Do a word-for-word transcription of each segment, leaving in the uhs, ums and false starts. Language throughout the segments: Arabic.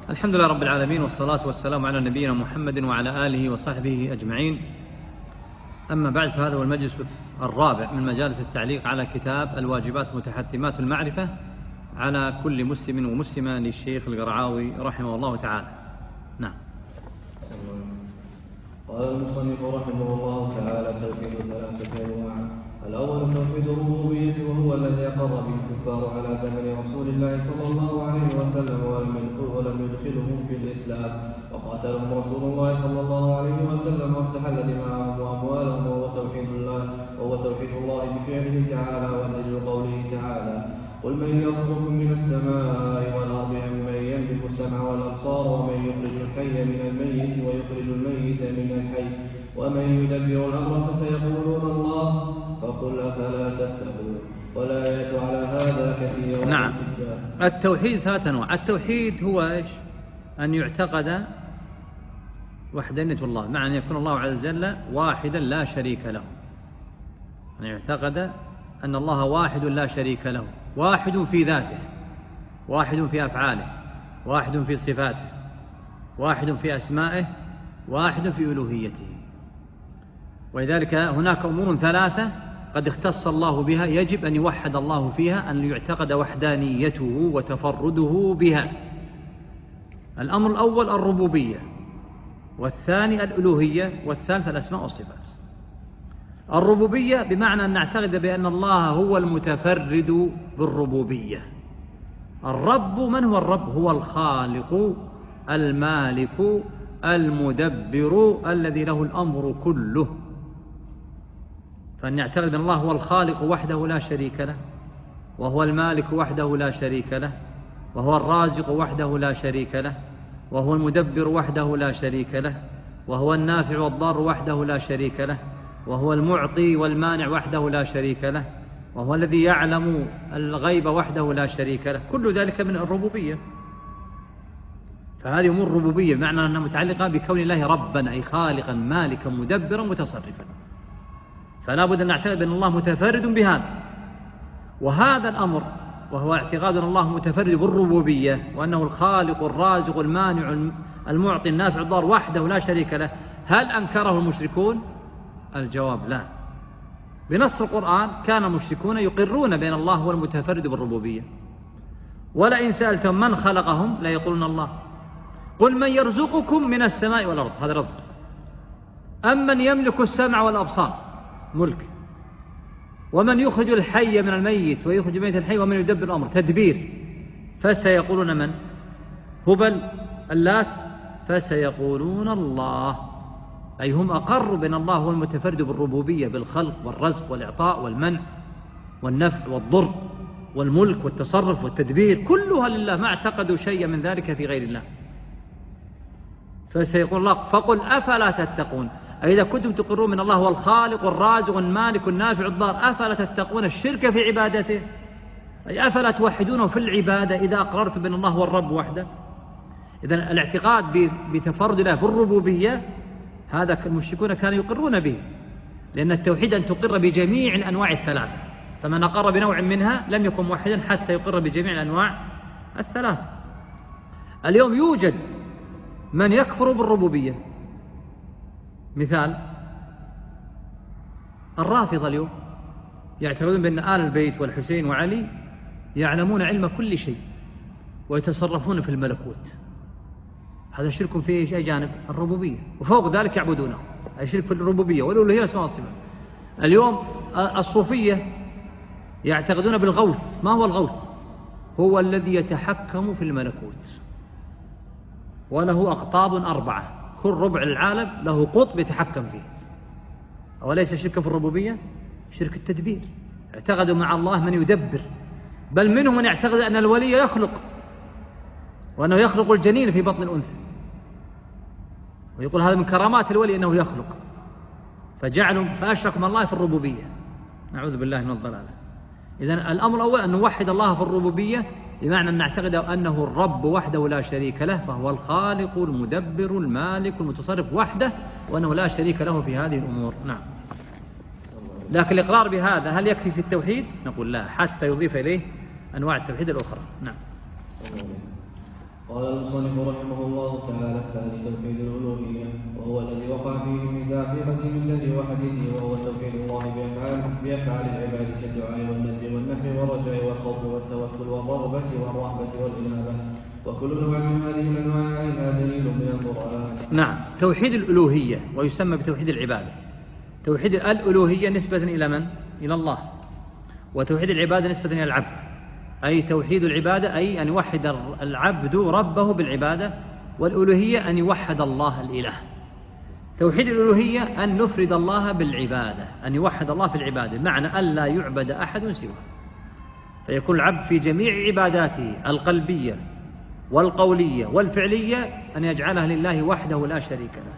الحمد لله رب العالمين، والصلاة والسلام على نبينا محمد وعلى آله وصحبه أجمعين. أما بعد، فهذا هو المجلس الرابع من مجالس التعليق على كتاب الواجبات متحتمات المعرفة على كل مسلم ومسلمة للشيخ القرعاوي رحمه الله تعالى. نعم. قال المصنف رحمه الله تعالى: توحيد ثلاثة أنواع. الأول توحيد الربوبية، وهو الذي أقر به الكفار على زمن رسول الله صلى الله عليه وسلم ولم يدخلهم في الإسلام، وقاتلهم رسول الله صلى الله عليه وسلم واستحل دماءهم وأموالهم، وهو توحيد الله وهو توحيد الله بفعله تعالى، والدليل قوله تعالى: قل من يرزقكم من السماء والأرض أم من يملك السمع والأبصار ومن يخرج الحي من الميت ويخرج الميت من الحي ومن يدبر الأمر فسيقولون الله فقل أفلا تتقون. والآيات على هذا كثيرة. نعم. التوحيد ثلاث أنواع. التوحيد هو إيش؟ أن يعتقد وحدانية الله، مع أن يكون الله عز وجل واحدا لا شريك له. أن يعتقد أن الله واحد لا شريك له، واحد في ذاته، واحد في أفعاله، واحد في صفاته، واحد في أسمائه، واحد في ألوهيته. ولذلك هناك أمور ثلاثة قد اختص الله بها يجب أن يوحد الله فيها، أن يعتقد وحدانيته وتفرده بها. الأمر الأول الربوبية، والثاني الألوهية، والثالث الأسماء والصفات. الربوبية بمعنى أن نعتقد بأن الله هو المتفرد بالربوبية. الرب، من هو الرب؟ هو الخالق المالك المدبر الذي له الأمر كله. فأن نعتقد أن الله هو الخالق وحده لا شريك له، وهو المالك وحده لا شريك له، وهو الرازق وحده لا شريك له، وهو المدبر وحده لا شريك له، وهو النافع والضار وحده لا شريك له، وهو المعطي والمانع وحده لا شريك له، وهو الذي يعلم الغيب وحده لا شريك له. كل ذلك من الربوبية. فهذه أمور ربوبية بمعنى أنها متعلقة بكون الله ربا، أي خالقا مالكا مدبرا متصرفا. فلا بد أن نعتقد أن الله متفرد بهذا. وهذا الأمر وهو اعتقاد أن الله متفرد بالربوبية، وأنه الخالق الرازق المانع المعطي النافع الضار وحده لا شريك له، هل أنكره المشركون؟ الجواب لا. بنص القرآن كان المشركون يقرون بأن الله هو المتفرد بالربوبية. ولئن سألتم من خلقهم لا يقولون الله. قل من يرزقكم من السماء والأرض، هذا رزق. أم من يملك السمع والأبصار، ملك. ومن يخرج الحي من الميت ويخرج الميت الحي ومن يدبر الأمر، تدبير. فسيقولون من؟ هبل، اللات. فسيقولون الله، أي هم أقروا بأن الله هو المتفرد بالربوبية، بالخلق والرزق والإعطاء والمنع والنفع والضر والملك والتصرف والتدبير، كلها لله، ما اعتقدوا شيئا من ذلك في غير الله. فسيقول الله فقل أفلا تتقون، أي إذا كنتم تقرون من الله هو الخالق الرازق المالك النافع الضار، أفلا تتقون الشرك في عبادته، أي أفلا توحدونه في العبادة إذا أقررتم بأن الله هو الرب وحده. إذن الاعتقاد بتفرد الله في الربوبية هذا المشركون كانوا يقرون به، لأن التوحيد أن تقر بجميع الأنواع الثلاثة، فمن أقر بنوع منها لم يكن موحدا حتى يقر بجميع الأنواع الثلاثة. اليوم يوجد من يكفر بالربوبية. مثال الرافضة اليوم يعتقدون بأن آل البيت والحسين وعلي يعلمون علم كل شيء ويتصرفون في الملكوت. هذا شرك في أي جانب؟ الربوبية. وفوق ذلك يعبدونه، أي شرك في الربوبية والألوهية والأسماء والصفات. اليوم الصوفية يعتقدون بالغوث. ما هو الغوث؟ هو الذي يتحكم في الملكوت، وله أقطاب أربعة، كل ربع العالم له قطب يتحكم فيه. وليس شرك في الربوبية، شرك التدبير. اعتقدوا مع الله من يدبر، بل منهم من يعتقد أن الولي يخلق، وأنه يخلق الجنين في بطن الأنثى، ويقول هذا من كرامات الولي أنه يخلق، فجعلوا فأشركوا مع الله في الربوبية. نعوذ بالله من الضلالة. إذن الأمر الأول أن نوحد الله في الربوبية، بمعنى أن نعتقد أنه الرب وحده لا شريك له، فهو الخالق المدبر المالك المتصرف وحده، وأنه لا شريك له في هذه الأمور. نعم. لكن الإقرار بهذا هل يكفي في التوحيد؟ نقول لا، حتى يضيف إليه أنواع التوحيد الأخرى. نعم. قال المصنف رحمه الله تعالى: الثاني توحيد الألوهية، وهو الذي وقع فيه النزاع في قديم الله وحديثه، وهو توحيد الله بأفعال بأفعال العباد كالدعاء والنذر والنحر والرجاء والخوف والتوكل والرغبة والرهبة والإنابة، وكل نوع من هذه الأنواع عليها دليل من القرآن. نعم، توحيد الألوهية ويسمى بتوحيد العبادة. توحيد الألوهية نسبة إلى من؟ إلى الله. وتوحيد العبادة نسبة إلى العبد، أي توحيد العبادة أي أن يوحد العبد ربه بالعبادة، والألوهية أن يوحد الله الإله. توحيد الألوهية أن نفرد الله بالعبادة، أن يوحد الله في العبادة، معنى أن لا يعبد أحد سواه، فيكون العبد في جميع عباداته القلبية والقولية والفعلية أن يجعلها لله وحده لا شريك له.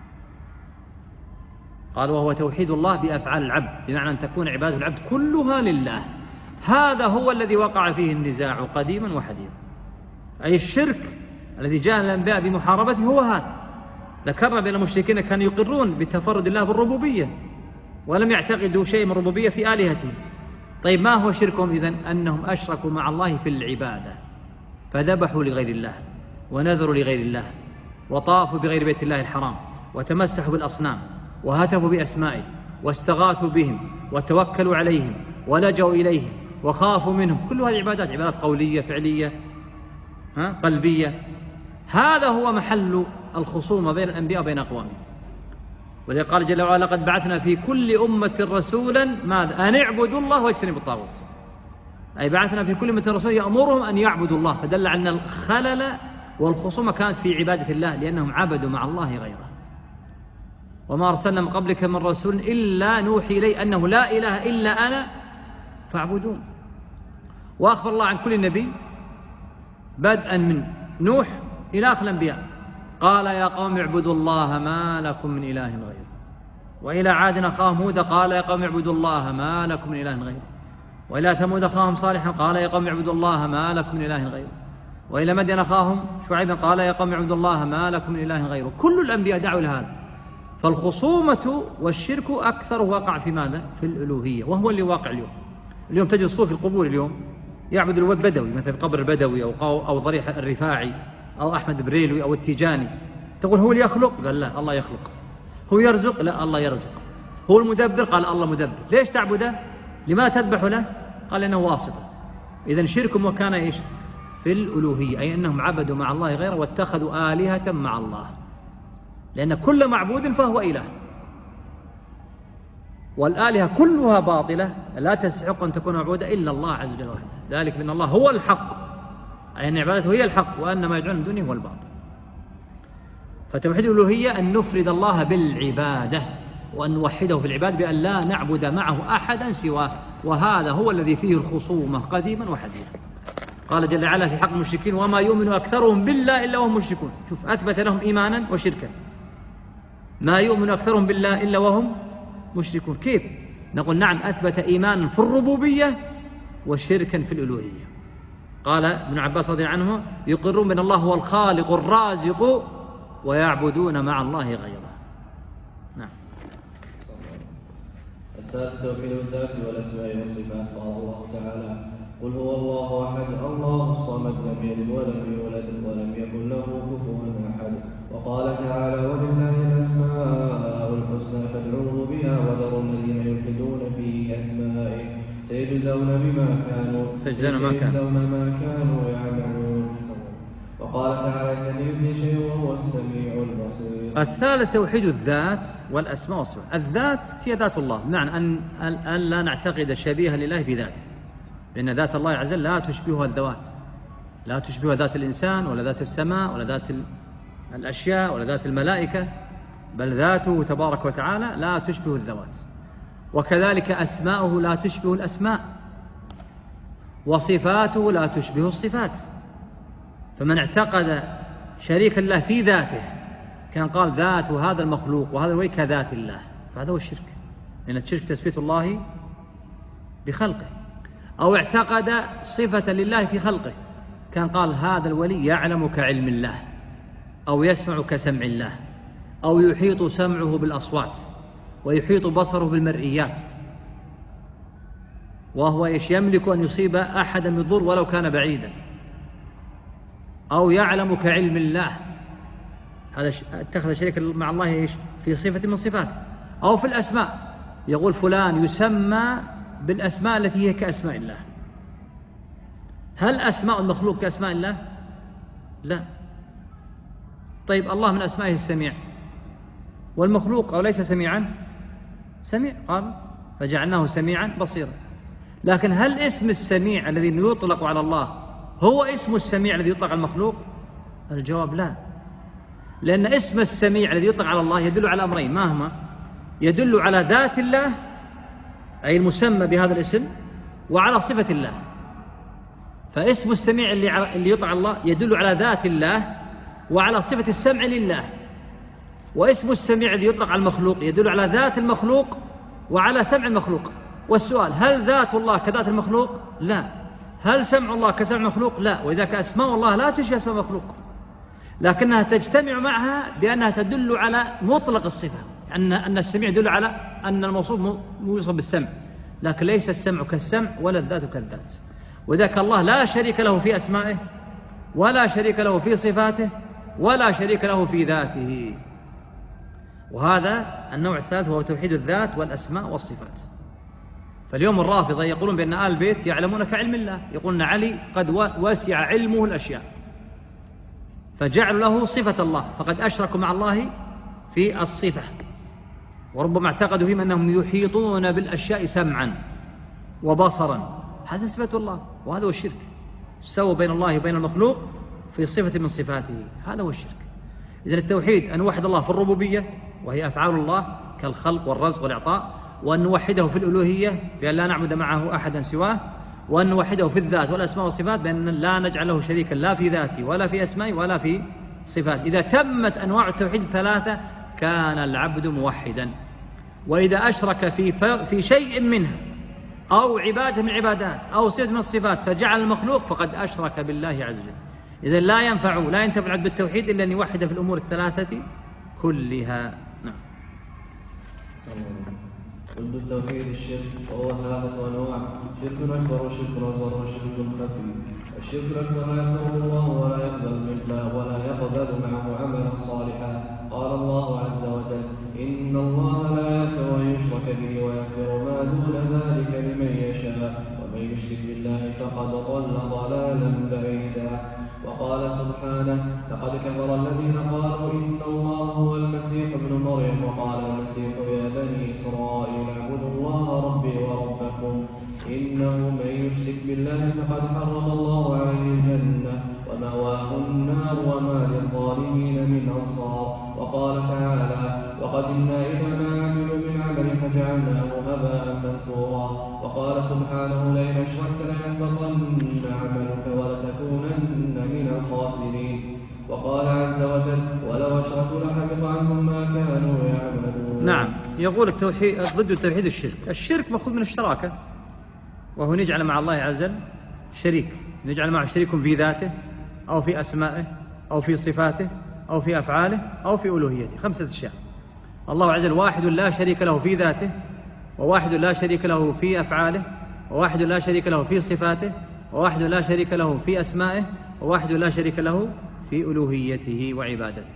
قال: وهو توحيد الله بأفعال العبد، بمعنى أن تكون عبادة العبد كلها لله. هذا هو الذي وقع فيه النزاع قديما وحديثا، أي الشرك الذي جاء الأنبياء بمحاربته هو هذا. ذكرنا بأن المشركين كانوا يقرون بتفرد الله بالربوبية ولم يعتقدوا شيء من الربوبية في آلهتهم. طيب ما هو شركهم إذن؟ أنهم أشركوا مع الله في العبادة، فذبحوا لغير الله ونذروا لغير الله وطافوا بغير بيت الله الحرام وتمسحوا بالأصنام وهتفوا بأسمائه واستغاثوا بهم وتوكلوا عليهم ولجوا إليهم وخافوا منهم. كل هذه عبادات، عبادات قولية فعلية ها قلبية. هذا هو محل الخصومة بين الأنبياء وبين أقوامهم. وذي قال جل وعلا: قد بعثنا في كل أمة رسولا ماذا؟ أن اعبدوا الله واجتنبوا الطاغوت. أي بعثنا في كل أمة رسول يأمرهم أن يعبدوا الله، فدل على أن الخلل والخصومة كانت في عبادة الله، لأنهم عبدوا مع الله غيره. وما أرسلنا من قبلك من رسول إلا نوحي إليه أنه لا إله إلا أنا فاعبدون. وأخبر الله عن كل نبي بدءا من نوح إلى آخر الأنبياء، قال: يا قوم اعبدوا الله ما لكم من إله غيره. وإلى عاد أخاهم هود قال: يا قوم اعبدوا الله ما لكم من إله غيره. وإلى ثمود أخاهم صالحا قال: يا قوم اعبدوا الله ما لكم من إله غيره. وإلى مدين أخاهم شعيبا قال: يا قوم اعبدوا الله ما لكم من إله غيره. كل الأنبياء دعوا لهذا. فالخصومة والشرك أكثر وقع في ماذا؟ في الألوهية، وهو اللي واقع اليوم. اليوم تجد الصوفي في القبور اليوم يعبد الود بدوي، مثل قبر البدوي أو أو ضريح الرفاعي أو أحمد بريلوي أو التيجاني. تقول هو اللي يخلق؟ قال لا، الله يخلق. هو يرزق؟ لا، الله يرزق. هو المدبر؟ قال الله مدبر. ليش تعبده؟ لما تذبح له؟ قال إنه واسطة. إذن شركهم وكان إيش؟ في الألوهية، أي أنهم عبدوا مع الله غيره واتخذوا آلهة مع الله، لأن كل معبود فهو إله، والآلهة كلها باطلة لا تستحق أن تكون معبودة إلا الله عز وجل وحده. ذلك بأن الله هو الحق، أي أن عبادته هي الحق، وأن ما يدعون من دونه هو الباطل. فتوحيد الألوهية أن نفرد الله بالعبادة وأن نوحده في العباد بأن لا نعبد معه أحدا سواه، وهذا هو الذي فيه الخصومة قديما وحديثا. قال جل وعلا في حق المشركين: وما يؤمن أكثرهم بالله إلا وهم مشركون. شوف، أثبت لهم إيمانا وشركا. ما يؤمن أكثرهم بالله إلا وهم مشركون. كيف؟ نقول نعم، أثبت إيمانا في الربوبية وشركا في الألوهية. قال ابن عباس رضي الله عنه: يقرون بأن الله هو الخالق الرازق ويعبدون مع الله غيره. نعم. الثالث توحيد الذات والأسماء والصفات. قال الله تعالى: قل هو الله أحد الله الصمد لم يلد ولم يولد ولم يكن له كفوا أحد. وقال تعالى: ولله الأسماء الحسنى فادعوه بها وذروا الذين يلحدون في أسمائه سيجزون بما كانوا سيجزون ما كانوا يعملون. وقال تعالى: لم يفني شيء وهو السميع البصير. الثالث توحيد الذات والأسماء والصفات. الذات هي ذات الله، بمعنى أن أن لا نعتقد شبيها لله بذاته، لأن ذات الله عز وجل لا تشبهها الذوات، لا تشبهها ذات الإنسان ولا ذات السماء ولا ذات الأشياء ولا ذات الملائكة، بل ذاته تبارك وتعالى لا تشبه الذوات. وكذلك أسماؤه لا تشبه الأسماء، وصفاته لا تشبه الصفات. فمن اعتقد شريك الله في ذاته كان قال ذات هذا المخلوق وهذا الولي كذات الله، فهذا هو الشرك، لأن الشرك تثبيت الله بخلقه. أو اعتقد صفة لله في خلقه كان قال هذا الولي يعلم كعلم الله، أو يسمع كسمع الله، أو يحيط سمعه بالأصوات ويحيط بصره بالمرئيات، وهو إيش؟ يملك أن يصيب أحدا بالضر ولو كان بعيدا. أو يعلم كعلم الله، هذا اتخذ شريكا مع الله إيش؟ في صفة من صفاته. أو في الأسماء، يقول فلان يسمى بالأسماء التي هي كأسماء الله. هل أسماء المخلوق كأسماء الله؟ لا. طيب الله من أسمائه السميع، والمخلوق أو ليس سميعا؟ سميع، قال فجعلناه سميعا بصيرا. لكن هل اسم السميع الذي يطلق على الله هو اسم السميع الذي يطلق على المخلوق؟ الجواب لا، لأن اسم السميع الذي يطلق على الله يدل على أمرين، ما هما؟ يدل على ذات الله أي المسمى بهذا الاسم، وعلى صفة الله. فاسم السميع اللي اللي يطلق على الله يدل على ذات الله وعلى صفة السمع لله، واسم السميع الذي يطلق على المخلوق يدل على ذات المخلوق وعلى سمع المخلوق. والسؤال: هل ذات الله كذات المخلوق؟ لا. هل سمع الله كسمع المخلوق؟ لا. وإذا أسماء الله لا تشبه اسماء المخلوق، لكنها تجتمع معها بأنها تدل على مطلق الصفة، أن أن السميع يدل على أن الموصوف موصف بالسمع، لكن ليس السمع كالسمع ولا الذات كالذات. وذاك الله لا شريك له في أسمائه، ولا شريك له في صفاته، ولا شريك له في ذاته. وهذا النوع الثالث هو توحيد الذات والأسماء والصفات. فاليوم الرافضة يقولون بأن آل البيت يعلمون كعلم الله، يقولون علي قد وسع علمه الأشياء فجعلوا له صفة الله، فقد أشركوا مع الله في الصفة. وربما اعتقدوا فيهم أنهم يحيطون بالأشياء سمعا وبصرا، هذا صفة الله، وهذا هو الشرك. سووا بين الله وبين المخلوق في صفة من صفاته، هذا هو الشرك. إذن التوحيد أن نوحد الله في الربوبية وهي أفعال الله كالخلق والرزق والإعطاء، وأن نوحده في الألوهية بأن لا نعبد معه أحدا سواه، وأن نوحده في الذات والأسماء والصفات بأن لا نجعل له شريكا لا في ذاته ولا في أسمائه ولا في صفاته. إذا تمت أنواع التوحيد الثلاثة كان العبد موحدا. وإذا أشرك في في شيء منها أو عبادة من العبادات أو صفة من الصفات فجعل المخلوق فقد أشرك بالله عز وجل. إذا لا ينفع لا ينتفع العبد بالتوحيد إلا أن يوحد في الأمور الثلاثة كلها. نعم. ضد التوحيد الشرك، وهو ثلاثة أنواع: شرك أكبر وشرك أصغر وشرك خفي. الشرك الأكبر لا يغفر الله ولا يقبل مثله ولا يقبل معه عملا صالحا. قال الله عز وجل: إن الله لا يغفر أن يشرك به ويغفر ما دون ذلك لمن يشاء ومن يشرك بالله فقد ضل ضلالا بعيدا. وقال سبحانه: لقد كفر الذين قالوا إن الله هو المسيح ابن مريم وقال المسيح يا بني إسرائيل اعبدوا الله ربي وربكم إنه من يشرك بالله فقد حرم الله عليه الجنة ومأواه النار وما للظالمين من أنصار. وقال تعالى: وقدمنا إلى ما عملوا من عمل فجعلناه هباء منثورا. وقال سبحانه: لئن أشركت ليحبطن عملك ولتكونن من الخاسرين. وقال عز وجل: ولو أشركوا لحبط عنهم ما كانوا يعملون. نعم. يقول التوحيد ضد التوحيد الشرك. الشرك مأخوذ من الشراكة، وهو نجعل مع الله عز وجل شريك، نجعل معه شريك في ذاته أو في أسمائه أو في صفاته أو في أفعاله أو في ألوهيته. خمسة أشياء. الله عز وجل واحد لا شريك له في ذاته، وواحد لا شريك له في أفعاله، وواحد لا شريك له في صفاته، وواحد لا شريك له في أسمائه، وواحد لا شريك له في ألوهيته وعبادته.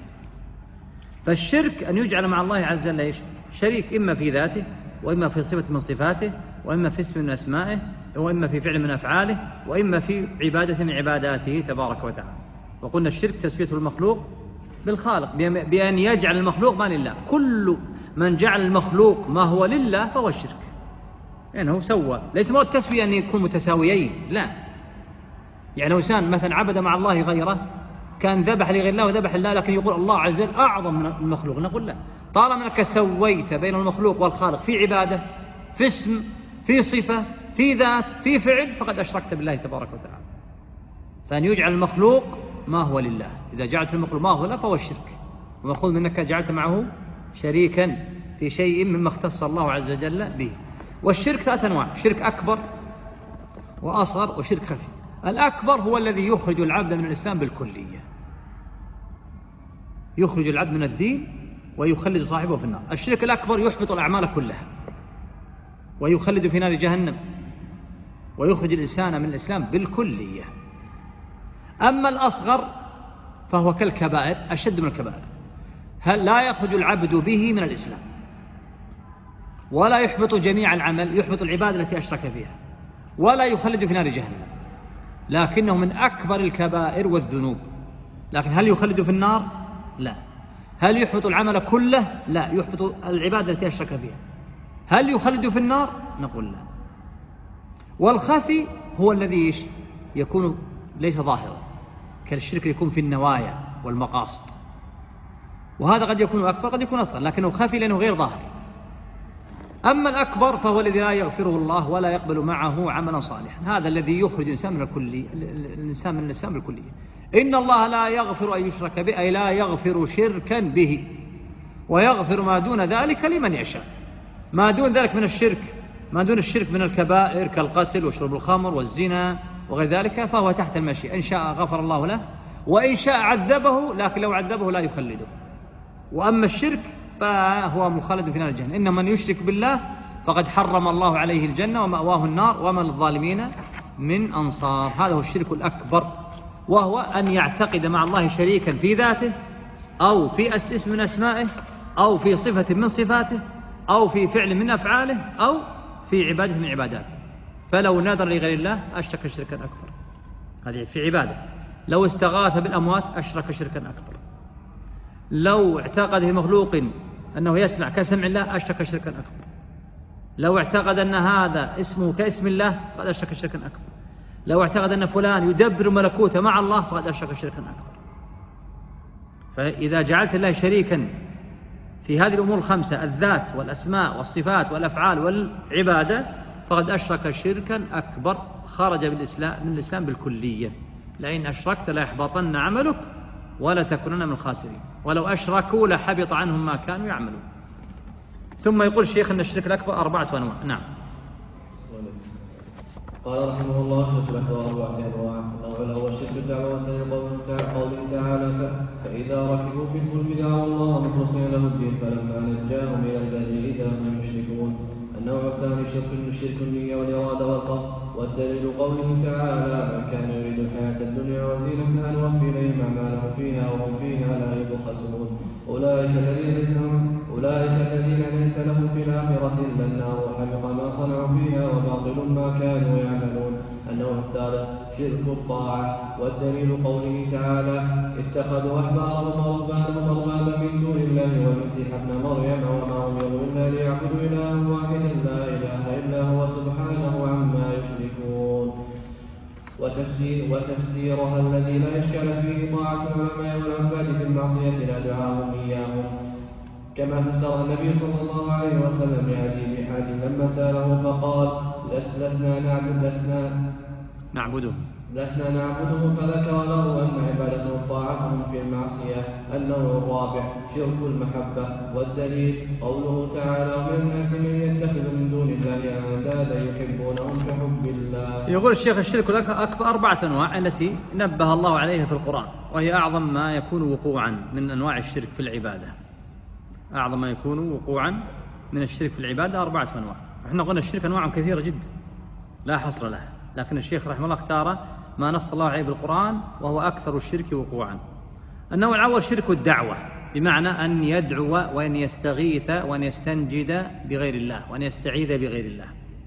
فالشرك أن يجعل مع الله عز وجل إيش؟ شريك، إما في ذاته وإما في صفة من صفاته وإما في اسم من أسمائه وإما في فعل من أفعاله وإما في عبادة من عباداته تبارك وتعالى. وقلنا الشرك تسوية المخلوق بالخالق بأن يجعل المخلوق ما لله. كل من جعل المخلوق ما هو لله فهو الشرك، يعني هو سوى. ليس مراد التسوية أن يكون متساويين، لا. يعني لو إنسان مثلا عبد مع الله غيره، كان ذبح لغير الله وذبح الله، لكن يقول الله عز وجل أعظم من المخلوق، نقول لا. طالما أنك سويت بين المخلوق والخالق في عبادة، في اسم، في صفة، في ذات، في فعل، فقد أشركت بالله تبارك وتعالى. فأن يجعل المخلوق ما هو لله، إذا جعلت المخلوق ما هو له فهو الشرك، ومأخوذ منك جعلت معه شريكا في شيء مما اختص الله عز وجل به. والشرك ثلاث أنواع: شرك أكبر وأصغر وشرك خفي. الأكبر هو الذي يخرج العبد من الإسلام بالكلية، يخرج العبد من الدين ويخلد صاحبه في النار. الشرك الأكبر يحبط الأعمال كلها ويخلد في نار جهنم ويخرج الإنسان من الإسلام بالكلية. أما الأصغر فهو كالكبائر أشد من الكبائر. هل لا يخرج العبد به من الإسلام ولا يحبط جميع العمل، يحبط العبادة التي أشرك فيها، ولا يخلد في نار جهنم، لكنه من أكبر الكبائر والذنوب. لكن هل يخلد في النار؟ لا. هل يحبط العمل كله؟ لا، يحبط العبادة التي أشرك فيها. هل يخلد في النار؟ نقول لا. والخفي هو الذي يكون ليس ظاهرا، كالشرك يكون في النوايا والمقاصد، وهذا قد يكون أكبر قد يكون أصغر، لكنه خفي لأنه غير ظاهر. أما الأكبر فهو الذي لا يغفره الله ولا يقبل معه عملا صالحا، هذا الذي يخرج الإنسان من الكلية، الإنسان من الإسلام بالكلية. إن الله لا يغفر أن يشرك به، أي لا يغفر شركا به، ويغفر ما دون ذلك لمن يشاء. ما دون ذلك من الشرك، ما دون الشرك من الكبائر كالقتل وشرب الخمر والزنا وغير ذلك، فهو تحت المشيئة، إن شاء غفر الله له وإن شاء عذبه، لكن لو عذبه لا يخلده. وأما الشرك فهو مخلد في نار الجنة. إن من يشرك بالله فقد حرم الله عليه الجنة ومأواه النار وما للظالمين من أنصار. هذا هو الشرك الأكبر، وهو أن يعتقد مع الله شريكا في ذاته أو في اسم من أسمائه أو في صفة من صفاته أو في فعل من أفعاله أو في عبادة من عباداته. فلو نذر لغير الله أشرك شركا أكبر، هذه في عبادة. لو استغاث بالأموات أشرك شركا أكبر. لو اعتقد في مخلوق أنه يسمع كسمع الله أشرك شركا أكبر. لو اعتقد أن هذا اسمه كاسم الله فقد أشرك شركا أكبر. لو اعتقد أن فلان يدبر ملكوته مع الله فقد أشرك شركا أكبر. فإذا جعلت الله شريكا في هذه الأمور الخمسة، الذات والأسماء والصفات والأفعال والعبادة، فقد أشرك شركا أكبر، خرج بالإسلام من الإسلام بالكلية. لئن أشركت لا يحبطن عملك ولا تكونن من الخاسرين، ولو أشركوا لحبط عنهم ما كانوا يعملون. ثم يقول الشيخ أن الشرك الأكبر أربعة أنواع. نعم. قال رحمه الله: الشرك الأكبر أربعة أنواع. النوع الأول شرك الدعوة، والثاني قوله تعالى: فإذا ركبوا في الفلك دعوا الله مخلصين له الدين فلما نجاهم إلى البر إذا هم يشركون. النوع الثاني شرك شرك النية والإرادة والقصد، والدليل قوله تعالى: من كان يريد الحياة الدنيا وزينتها نوفي إليهم أعمالهم فيها وهم فيها لا يبخسون. أولئك الذين ليس أولئك الذين ليس لهم في الآخرة إلا النار وحبط ما صنعوا فيها وباطل ما كانوا يعملون. النوع الثالث شرك الطاعة، والدليل قوله تعالى: اتخذوا أحبارهم ورهبانهم أربابا من دون الله والمسيح ابن مريم وما أمروا إلا ليعبدوا إلها واحدا لا إله إلا هو سبحانه عما يشركون. وتفسير وتفسيرها الذي لا إشكال فيه طاعة العلماء والعباد في المعصية لا دعاهم إياهم، كما فسر النبي صلى الله عليه وسلم لعدي بن حاتم لما سأله فقال: لسنا نعبد لسنا نعبده لسنا نعبده فذكر له أن عبادتهم طاعتهم في المعصية. النوع الرابع شرك المحبة، والدليل قوله تعالى: ومن الناس من يتخذ من دون الله أندادا يحبونهم كحب الله. يقول الشيخ الشرك الأكبر أربعة أنواع التي نبه الله عليها في القرآن، وهي أعظم ما يكون وقوعا من أنواع الشرك في العبادة. أعظم ما يكون وقوعا من الشرك في العبادة أربعة أنواع. احنا قلنا الشرك أنواع كثيرة جدا لا حصر لها، لكن الشيخ رحمه الله اختار ما نص الله عليه بالقرآن وهو أكثر الشرك وقوعا. النوع الأول شرك الدعوة، بمعنى أن يدعو وأن يستغيث وأن يستنجد بغير الله وأن يستعيذ بغير الله.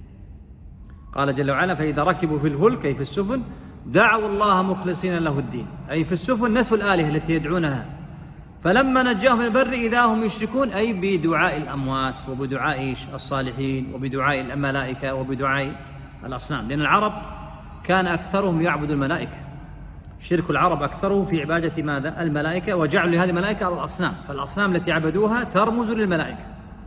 قال جل وعلا: فإذا ركبوا في الفلك أي في السفن دعوا الله مخلصين له الدين، أي في السفن نسوا الآلهة التي يدعونها، فلما نجاهم من البر إذا هم يشركون، أي بدعاء الأموات وبدعاء الصالحين وبدعاء الملائكة وبدعاء الأصنام، لأن العرب كان أكثرهم يعبد الملائكة. شرك العرب أكثره في عبادة ماذا؟ الملائكة، وجعلوا لهذه الملائكة على الأصنام، فالأصنام التي عبدوها ترمز للملائكة.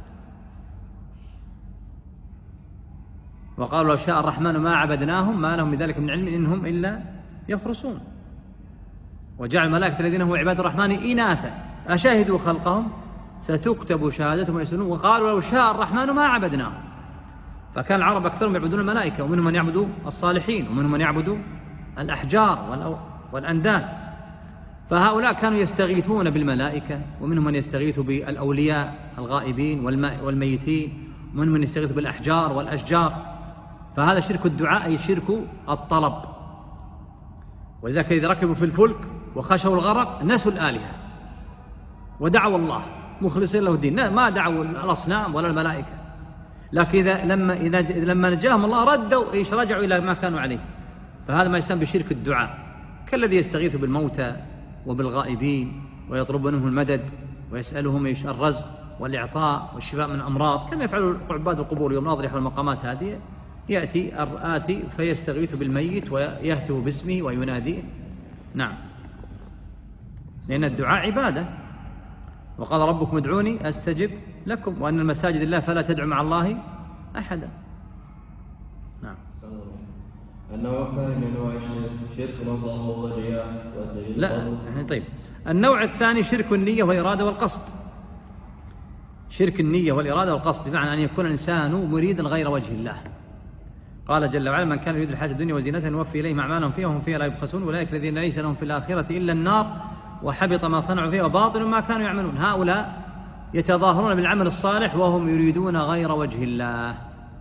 وقالوا: لو شاء الرحمن ما عبدناهم ما لهم بذلك من علم إنهم إلا يخرصون. وجعل الملائكة الذين هم عباد الرحمن إناثا أشاهدوا خلقهم ستكتب شهادتهم ويسألون، وقالوا: لو شاء الرحمن ما عبدناهم. فكان العرب أكثرهم يعبدون الملائكة، ومنهم من يعبدوا الصالحين ومنهم من يعبدوا الأحجار والأنداد. فهؤلاء كانوا يستغيثون بالملائكة، ومنهم من يستغيث بالأولياء الغائبين والميتين، ومنهم من يستغيث بالأحجار والأشجار. فهذا شرك الدعاء، أي شرك الطلب. ولذلك إذا ركبوا في الفلك وخشوا الغرق نسوا الآلهة ودعوا الله مخلصين له الدين، ما دعوا الأصنام ولا الملائكة. لكن إذا لما إذا لما نجاهم الله ردوا إيش رجعوا إلى ما كانوا عليه. فهذا ما يسمى بشرك الدعاء، كالذي يستغيث بالموتى وبالغائبين ويطلب منهم المدد ويسألهم إيش الرزق والإعطاء والشفاء من الأمراض، كما يفعل عباد القبور يوم الأضرحة والمقامات هذه. يأتي آتي فيستغيث بالميت ويهتف باسمه ويناديه. نعم، لأن الدعاء عبادة، وقال ربكم ادعوني أستجب لكم، وأن المساجد الله فلا تدعوا مع الله أحدا. نعم. النوع الثاني من أنواع الشرك شرك نظام والرياء والدليل. لا طيب، النوع الثاني شرك النية والإرادة والقصد. شرك النية والإرادة والقصد بمعنى أن يكون الإنسان مريدا غير وجه الله. قال جل وعلا: من كان يريد الحياة الدنيا وزينتها نوفي إليهم أعمالهم فيها وهم فيها لا يبخسون أولئك الذين ليس لهم في الآخرة إلا النار وحبط ما صنعوا فيها وباطل ما كانوا يعملون. هؤلاء يتظاهرون بالعمل الصالح وهم يريدون غير وجه الله،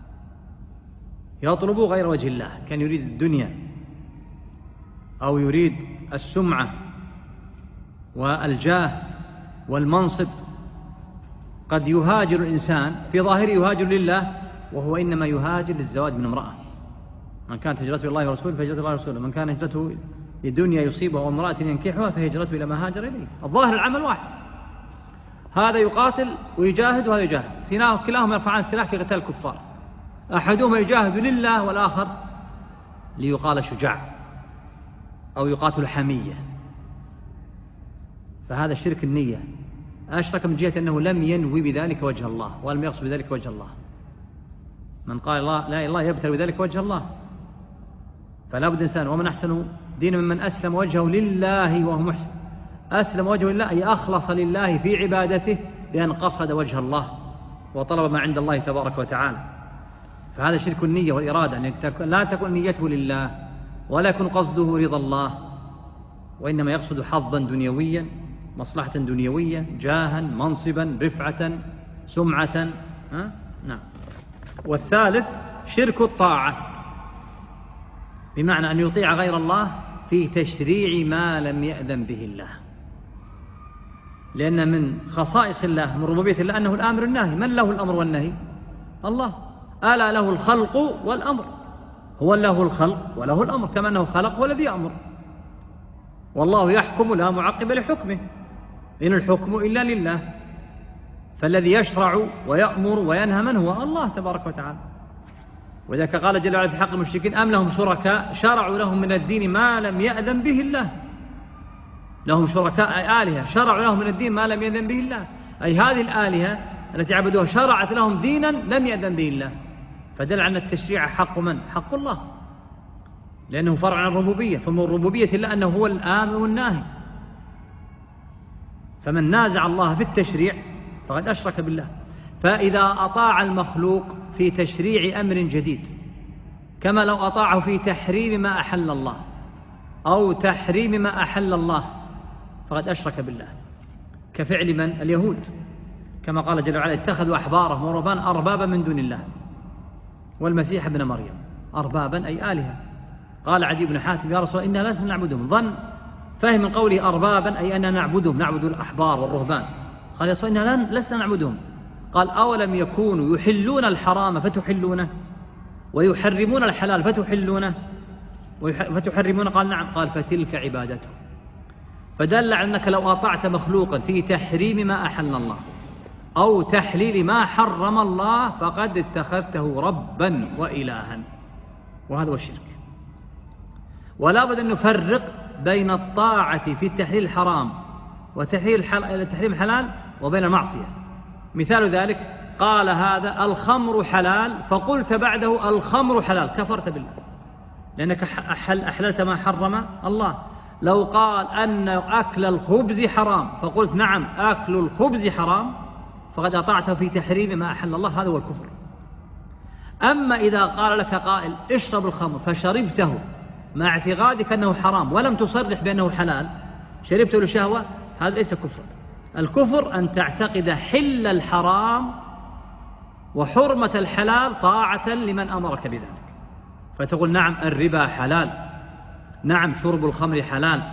يطلبوا غير وجه الله، كان يريد الدنيا أو يريد السمعة والجاه والمنصب. قد يهاجر الإنسان في ظاهره يهاجر لله وهو إنما يهاجر للزواج من امرأة. من كانت هجرته إلى الله ورسوله فهجرته إلى الله ورسوله، من كان هجرته لدنيا يصيبها وامرأة ينكحها فهجرته إلى ما هاجر إليه. الظاهر العمل واحد، هذا يقاتل ويجاهد وهذا يجاهد، كلاهما يرفعان السلاح في قتال الكفار، أحدهما يجاهد لله والآخر ليقال شجاع أو يقاتل حمية. فهذا شرك النية، أشرك من جهة أنه لم ينوي بذلك وجه الله ولم يقصد بذلك وجه الله. من قال الله لا الله يبتغي بذلك وجه الله، فلا بد إنسان. ومن أحسن دين ممن أسلم وجهه لله وهو محسن. أسلم وجهه لله أي أخلص لله في عبادته بأن قصد وجه الله وطلب ما عند الله تبارك وتعالى. فهذا شرك النية والإرادة، أن لا تكون نيته لله ولا يكون قصده رضا الله، وإنما يقصد حظا دنيويا، مصلحة دنيوية، جاها، منصبا، رفعة، سمعة. ها؟ نعم. والثالث شرك الطاعة، بمعنى أن يطيع غير الله في تشريع ما لم يأذن به الله. لأن من خصائص الله من ربوبية الله أنه الآمر الناهي. من له الأمر والنهي؟ الله. ألا له الخلق والأمر، هو له الخلق وله الأمر، كما أنه خلق هو الذي يأمر. والله يحكم لا معقب لحكمه، إن الحكم إلا لله. فالذي يشرع ويأمر وينهى من هو؟ الله تبارك وتعالى. وذلك قال جل وعلا في حق المشركين: أم لهم شركاء شرعوا لهم من الدين ما لم يأذن به الله. لهم شركاء أي آلهة شرعوا لهم من الدين ما لم يأذن به الله، أي هذه الآلهة التي عبدوها شرعت لهم دينا لم يأذن به الله. فدل على التشريع حق من؟ حق الله، لأنه فرع عن الربوبية. فمن ربوبية الله أنه هو الآمر والناهي. فمن نازع الله في التشريع فقد أشرك بالله. فإذا أطاع المخلوق في تشريع أمر جديد، كما لو أطاعه في تحريم ما أحل الله أو تحريم ما أحل الله، فقد أشرك بالله. كفعل من؟ اليهود، كما قال جل وعلا: اتخذوا أحبارهم ورهبان أربابا من دون الله والمسيح ابن مريم. أربابا أي آلهة. قال عدي بن حاتم: يا رسول الله إنا لسنا نعبدهم. ظن فهم من قوله أربابا أي أننا نعبدهم، نعبد الأحبار والرهبان. قال يا رسول الله إنا لسنا نعبدهم. قال: أولم يكونوا يحلون الحرام فتحلونه ويحرمون الحلال فتحلونه فتحرمونه؟ قال نعم. قال: فتلك عبادته. فدل على أنك لو أطعت مخلوقا في تحريم ما أحل الله أو تحليل ما حرم الله فقد اتخذته ربا وإلها، وهذا هو الشرك. ولا بد أن نفرق بين الطاعة في التحليل الحرام وتحليل التحريم الحلال وبين المعصية. مثال ذلك: قال هذا الخمر حلال فقلت بعده الخمر حلال، كفرت بالله، لأنك أحل أحللت ما حرم الله. لو قال أن أكل الخبز حرام فقلت نعم أكل الخبز حرام، فقد أطعته في تحريم ما أحل الله، هذا هو الكفر. أما إذا قال لك قائل اشرب الخمر فشربته مع اعتقادك أنه حرام ولم تصرح بأنه حلال، شربته لشهوة، هذا ليس كفر. الكفر أن تعتقد حل الحرام وحرمة الحلال طاعة لمن أمرك بذلك، فتقول نعم الربا حلال، نعم شرب الخمر حلال،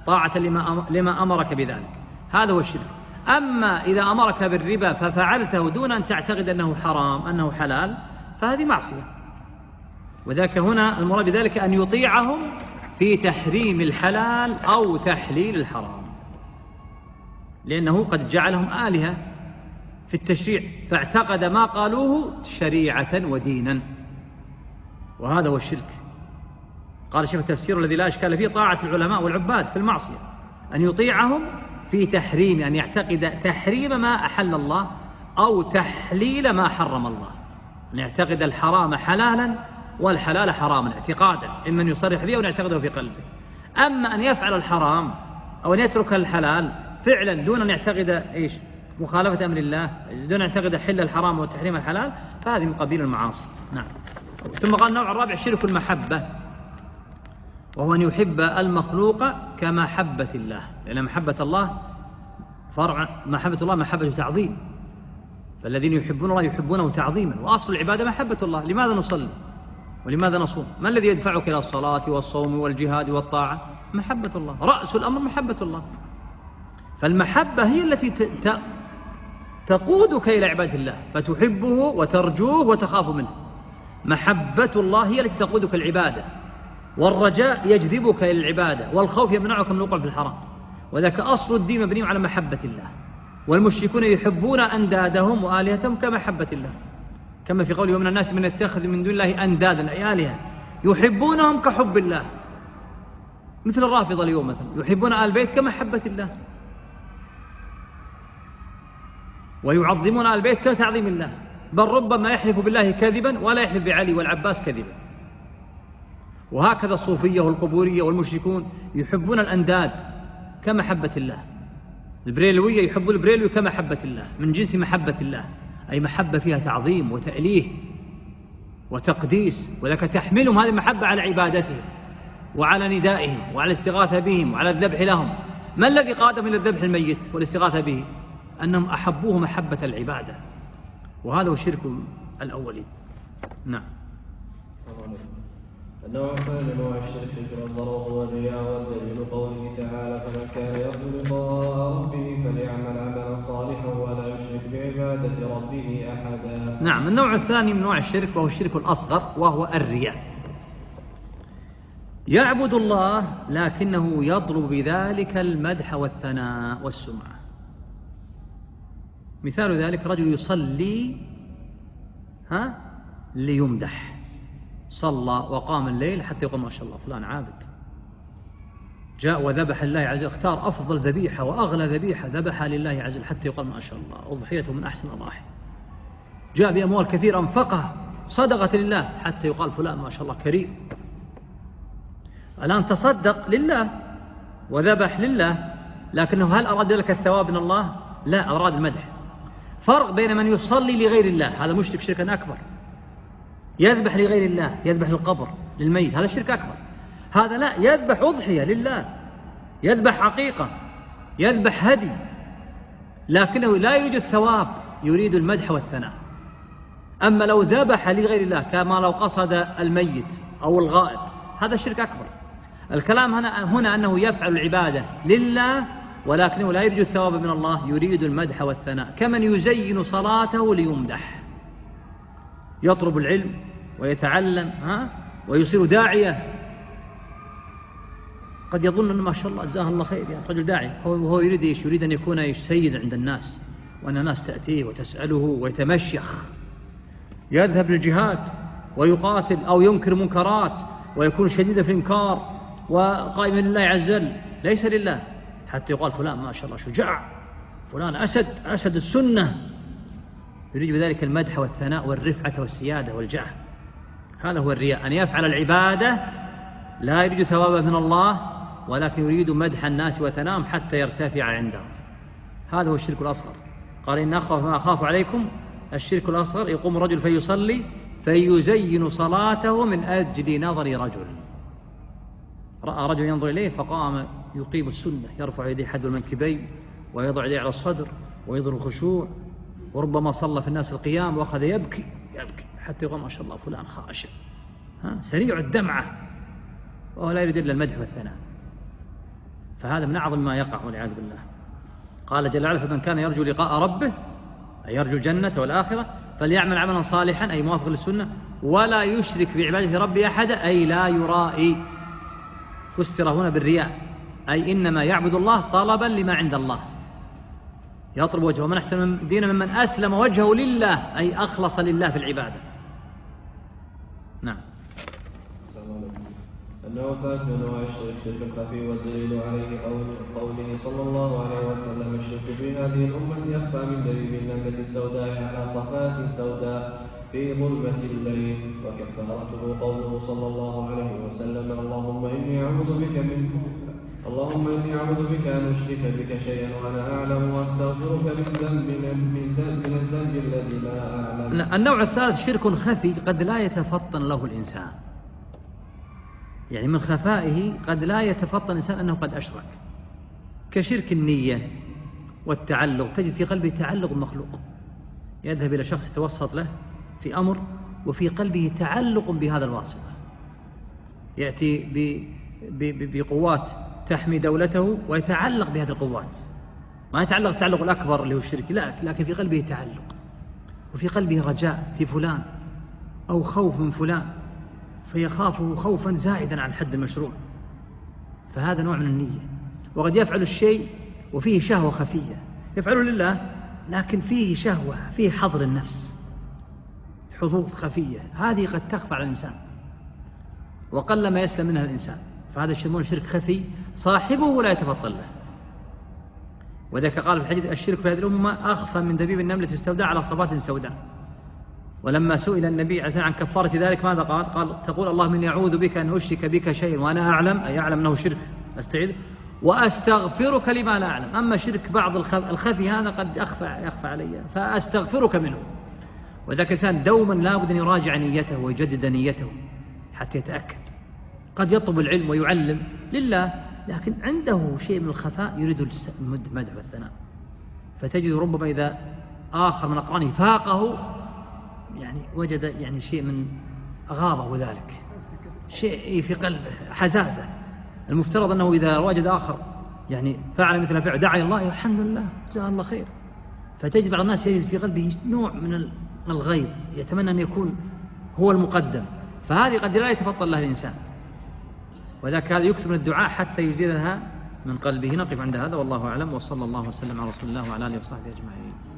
طاعة لما لما أمرك بذلك، هذا هو الشرك. أما إذا أمرك بالربا ففعلته دون أن تعتقد أنه حرام أنه حلال فهذه معصية. وذاك هنا المراد بذلك أن يطيعهم في تحريم الحلال أو تحليل الحرام، لأنه قد جعلهم آلهة في التشريع فاعتقد ما قالوه شريعة ودينا، وهذا هو الشرك. قال شيخ التفسير الذي لا إشكال فيه طاعة العلماء والعباد في المعصية، أن يطيعهم في تحريم، أن يعتقد تحريم ما أحل الله أو تحليل ما حرم الله، أن يعتقد الحرام حلالا والحلال حراما اعتقادا، إما أن يصرح به أو يعتقده في قلبه. أما أن يفعل الحرام أو أن يترك الحلال فعلا دون أن يعتقد إيش مخالفة أمر الله، دون أن يعتقد حل الحرام وتحريم الحلال، فهذه من قبيل المعاصي. نعم. ثم قال النوع الرابع شرك المحبة، وهو أن يحب المخلوق كمحبة الله، لأن محبة الله فرع، محبة الله محبة تعظيم، فالذين يحبون الله يحبونه تعظيما، وأصل العبادة محبة الله. لماذا نصلي ولماذا نصوم؟ ما الذي يدفعك إلى الصلاة والصوم والجهاد والطاعة؟ محبة الله، رأس الأمر محبة الله. فالمحبة هي التي تقودك إلى عبادة الله، فتحبه وترجوه وتخاف منه. محبة الله هي التي تقودك العبادة، والرجاء يجذبك إلى العبادة، والخوف يمنعك من الوقوع في الحرام. وذاك أصل الدين مبني على محبة الله. والمشركون يحبون أندادهم وآلهتهم كمحبة الله، كما في قوله ومن الناس من يتخذ من دون الله أندادا أي آلهة يحبونهم كحب الله، مثل الرافضة اليوم مثلا يحبون آل البيت كمحبة الله، ويعظمون آل البيت كتعظيم الله، بل ربما يحلف بالله كذبا ولا يحلف بعلي والعباس كذبا. وهكذا الصوفية والقبورية والمشركون يحبون الأنداد كمحبة الله. البريلوية يحبون البريلوي كمحبة الله، من جنس محبة الله، أي محبة فيها تعظيم وتأليه وتقديس، ولك تحملهم هذه المحبة على عبادتهم وعلى ندائهم وعلى الاستغاثة بهم وعلى الذبح لهم. ما الذي قادهم إلى الذبح الميت والاستغاثة به؟ أنهم أحبوه محبة العبادة، وهذا هو الشرك الأولي. نعم. النوع الثاني من انواع الشرك شرك الاصغر وهو الرياء، والدليل قوله تعالى فمن كان يرجو لقاء ربه فليعمل عملا صالحا ولا يشرك بعبادة ربه أحدا. نعم. النوع الثاني من انواع الشرك وهو الشرك الأصغر وهو الرياء. يعبد الله لكنه يطلب بذلك المدح والثناء والسمعة. مثال ذلك رجل يصلي ها ليمدح، صلى وقام الليل حتى يقول ما شاء الله فلان عابد، جاء وذبح لله عز وجل، اختار أفضل ذبيحة وأغلى ذبيحة ذبحها لله عز وجل حتى يقول ما شاء الله أضحيته من أحسن الأضاحي، جاء بأموال كثيرة أنفقها صدقة لله حتى يقال فلان ما شاء الله كريم. الآن تصدق لله وذبح لله، لكنه هل أراد لك الثواب من الله؟ لا، أراد المدح. فرق بين من يصلي لغير الله، هذا مشرك شركا أكبر، يذبح لغير الله، يذبح للقبر للميت، هذا شرك أكبر. هذا لا، يذبح أضحية لله، يذبح عقيقة، يذبح هدي، لكنه لا يريد الثواب، يريد المدح والثناء. أما لو ذبح لغير الله كما لو قصد الميت أو الغائب، هذا شرك أكبر. الكلام هنا, هنا أنه يفعل العبادة لله ولكنه لا يريد الثواب من الله، يريد المدح والثناء، كمن يزين صلاته ليمدح، يطلب العلم ويتعلم ها ويصير داعية، قد يظن أنه ما شاء الله جزاه الله خير يعني رجل داعية، وهو يريد إيش؟ يريد أن يكون إيش؟ سيد عند الناس، وأن الناس تأتيه وتسأله ويتمشيخ، يذهب للجهاد ويقاتل أو ينكر منكرات ويكون شديدا في الإنكار وقائما لله عز وجل، ليس لله، حتى يقال فلان ما شاء الله شجاع، فلان أسد أسد السنة، يريد بذلك المدح والثناء والرفعة والسيادة والجاه. هذا هو الرياء، أن يفعل العبادة لا يريد ثوابا من الله ولكن يريد مدح الناس وثناءهم حتى يرتفع عندهم. هذا هو الشرك الأصغر. قال إن أخاف ما أخاف عليكم الشرك الأصغر، يقوم رجل فيصلي فيزين صلاته من أجل نظر رجل، رأى رجل ينظر إليه فقام يقيم السنة، يرفع يديه حد المنكبين ويضع يديه على الصدر ويظهر الخشوع، وربما صلى في الناس القيام وأخذ يبكي يبكي حتى يقول ما شاء الله فلان خاشع ها سريع الدمعة، وهو لا يريد إلا المدح والثناء. فهذا من أعظم ما يقع والعياذ بالله. قال جل وعلا: فمن كان يرجو لقاء ربه، أي يرجو الجنة والآخرة، فليعمل عملا صالحا، أي موافق للسنة، ولا يشرك بعبادة ربه أحدا، أي لا يرائي. فسر هنا بالرياء، أي إنما يعبد الله طلبا لما عند الله، يطلب وجهه. ومن أحسن دينا ممن أسلم وجهه لله، أي أخلص لله في العبادة. نعم. أنه ثالث من أنواع الشرك شرك الخفي، والدليل عليه قوله صلى الله عليه وسلم: الشرك في هذه الأمة أخفى من دبيب النملة السوداء على صفات سوداء في ظلمة الليل. وكفارته قوله صلى الله عليه وسلم: اللهم إني أعوذ بك من اللهم إني أعوذ بك أن أشرك بك شيئا وأنا أعلم، وأستغفرك من ذنب من ذنب من الذنب الذي لا أعلم. النوع الثالث شرك خفي قد لا يتفطن له الإنسان، يعني من خفائه قد لا يتفطن الإنسان أنه قد أشرك، كشرك النية والتعلق. تجد في قلبه تعلق بالمخلوق، يذهب إلى شخص يتوسط له في أمر وفي قلبه تعلق بهذا الواسطة، يأتي بقوات تحمي دولته ويتعلق بهذه القوات، ما يتعلق التعلق الأكبر اللي هو الشرك، لا، لكن في قلبه تعلق، وفي قلبه رجاء في فلان أو خوف من فلان، فيخافه خوفا زائدا عن الحد المشروع. فهذا نوع من النية. وقد يفعل الشيء وفيه شهوة خفية، يفعله لله لكن فيه شهوة، فيه حظر النفس، حظوظ خفية، هذه قد تخفى على الإنسان وقل ما يسلم منها الإنسان. فهذا يسمونه شرك خفي، صاحبه لا يتفطن له. وذلك قال في الحديث: الشرك في هذه الأمة أخفى من دبيب النملة السوداء على صفات سوداء. ولما سئل النبي عليه الصلاة والسلام عن كفارة ذلك ماذا قال؟ قال: تقول اللهم إني أعوذ بك أن أشرك بك شيئا وأنا أعلم، أي أعلم أنه شرك أستعيذ، وأستغفرك لما لا أعلم. أما شرك بعض الخفي هذا قد أخفى يخفى علي، فأستغفرك منه. وذلك الإنسان دوما لابد أن يراجع نيته ويجدد نيته حتى يتأكد. قد يطلب العلم ويعلم لله، لكن عنده شيء من الخفاء يريد المدح والثناء، فتجد ربما إذا آخر من أقرانه فاقه يعني وجد يعني شيء من أغاضه ذلك، شيء في قلبه حزازة. المفترض أنه إذا وجد آخر يعني فعل مثل فعل دعا الله، الحمد لله جزاه الله خير. فتجد بعض الناس يجد في قلبه نوع من الغيظ، يتمنى أن يكون هو المقدم، فهذه قد لا يتفطن لها الإنسان. وذاك هذا يكثر من الدعاء حتى يزيلها من قلبه. نقف عند هذا والله أعلم، وصلى الله وسلم على رسول الله وعلى آله وصحبه أجمعين.